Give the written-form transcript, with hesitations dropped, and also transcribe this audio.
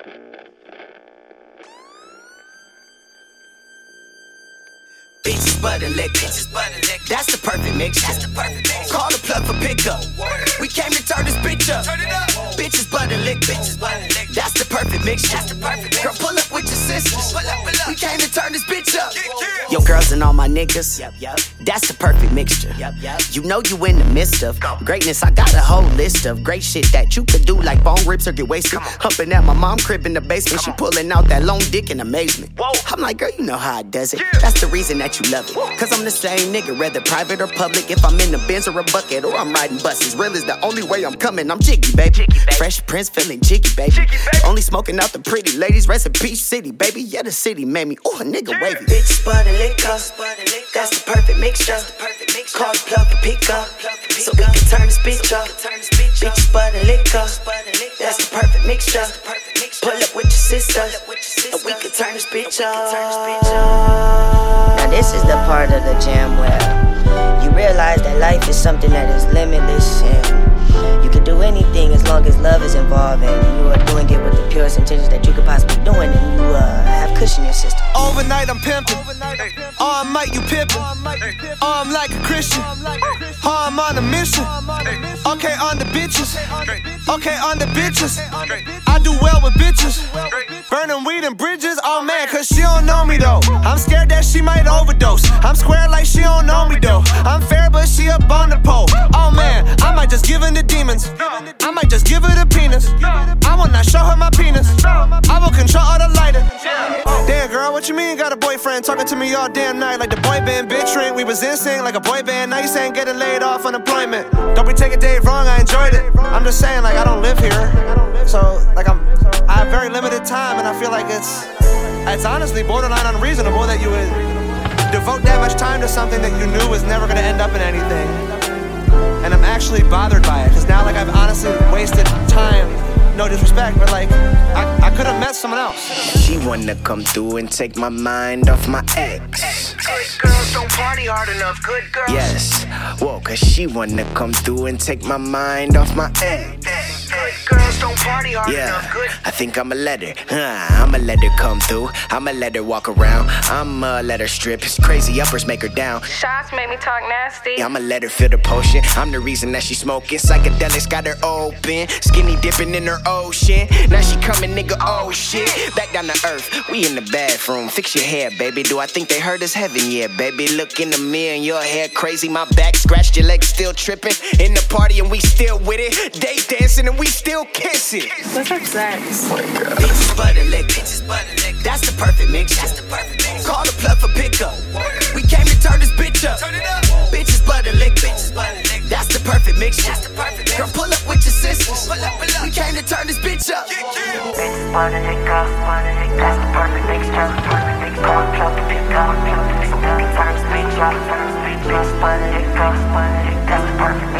Bitches butter lick, that's the perfect mixture. Call the plug for pickup. We came to turn this bitch up. Bitches butter lick, that's the perfect mixture. Girl, pull up with your sisters. We came to turn this bitch up. Yo, girls and all my niggas, that's the perfect mixture. You know you in the midst of greatness. I got a whole list of great shit that you could do, like bone rips or get wasted. Humping at my mom crib in the basement, she pulling out that long dick in amazement. I'm like, girl, you know how I does it. That's the reason that you love it. Cause I'm the same nigga, whether private or public. If I'm in the Benz or a bucket or I'm riding buses, real is the only way I'm coming. I'm jiggy, baby. Fresh Prince feeling jiggy, baby. Only smoking out the pretty ladies. Rest in peace, city, baby. Yeah, the city made me. Ooh, a nigga wavy. Bitch, butter liquor. That's the perfect mixture. Call the plug for pickup, so we can turn this bitch up. Bitch, butter liquor. That's the perfect mixture. Pull up with your sister, and we can turn this bitch up. Now this is the part of the jam where you realize that life is something that is limitless and you can do anything as long as love is involved and you are doing it with the purest intentions that you could possibly do, and you have cushion your system. Overnight I'm pimping, all might you pimping, I'm like a Christian, I'm on a mission. Okay, on the bitches, okay, on the bitches. I do well with bitches, burning weed and bridges. Oh man, cause she don't know me though. I'm scared that she might overdose. I'm square like she don't know me though. I'm fair but she up on the pole. Oh man, I might just give in to demons, I might just give her the penis. I will not show her my penis, I will control all the lighter. Damn girl, what you mean got a boyfriend talking to me all damn night like the boy band bitch ring. We was in sync like a boy band. Now you saying getting laid off unemployment. Don't be taking Dave wrong, I enjoyed it. I'm just saying like I don't live here, so like I have very limited time, and I feel like it's honestly borderline unreasonable that you would devote that much time to something that you knew was never gonna end up in anything. And I'm actually bothered by it, cause now like I've honestly wasted time. No disrespect, but like I could have met someone else. She wanna come through and take my mind off my ex. Good girls don't party hard enough, good girls. Yes, whoa, cause she wanna come through and take my mind off my ex. Good girls don't party hard enough, good. I think I'ma let her, I'ma let her come through. I'ma let her walk around, I'ma let her strip. It's crazy uppers make her down. Shots make me talk nasty. I'ma let her feel the potion. I'm the reason that she smoking. Psychedelics got her open. Skinny dipping in her ocean. Now she coming, nigga, oh shit. Back down to earth, we in the bathroom. Fix your hair, baby. Do I think they heard us heaven? Yeah, baby. Look in the mirror and your hair crazy. My back scratched, your legs still tripping. In the party and we still with it. They dancing and we still kissing. What's up, sex? Bitches butter lick, that's the perfect mixture. Call the plug for pickup. We came to turn this bitch up. Bitches butter lick, that's the perfect mixture. Girl, pull up with your sisters. We came to turn this bitch up. Bitches butter lick, that's the perfect mixture. Call the plug for pickup, so we can turn this bitch up. Bitches butter lick, that's the perfect mixture.